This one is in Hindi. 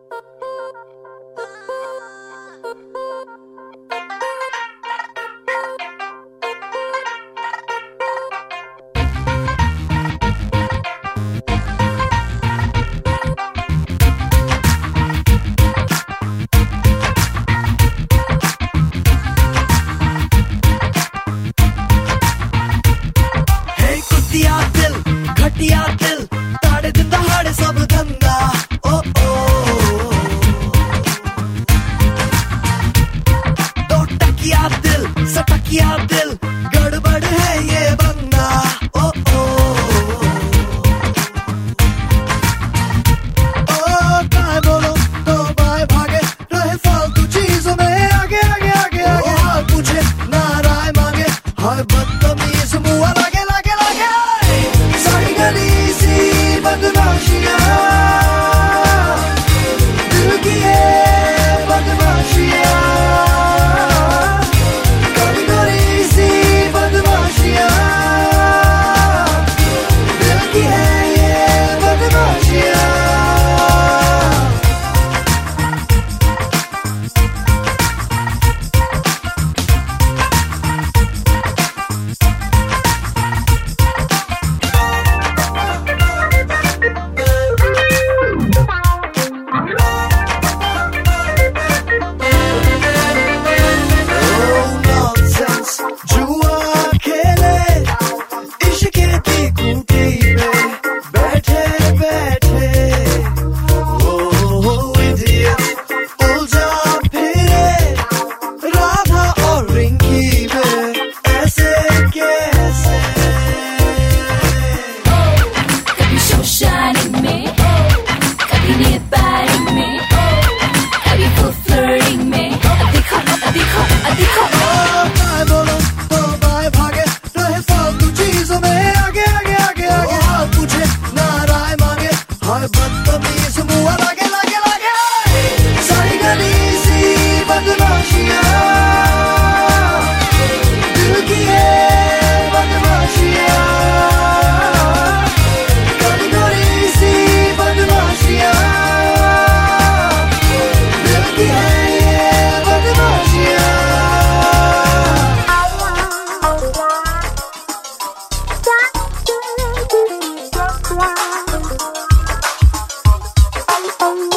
घटिया दिल ताड़े दिन दहाड़े सब धंधा ओ ओ दो टकिया दिल सटकिया दिल गड़बड़ है ये बंदा ओ ओ काय बोलो तो बाय भागे रहे फालतू चीजों में आगे आगे आगे आगे हाल पूछे ना राय मांगे हाय बदतमीज मुआ लागे लागे लागे सारी गली सी बदमाशियां दिल की ये बदमाशियां गली गली सी बदमाशियां दिल की है ये बदमाशियां बदतमीज मुआ लागे लागे लागे सारी गली सी बदमाशियां दिल की ये बदमाशियां गली गली सी बदमाशियां दिल की है ये बदमाशियां Oh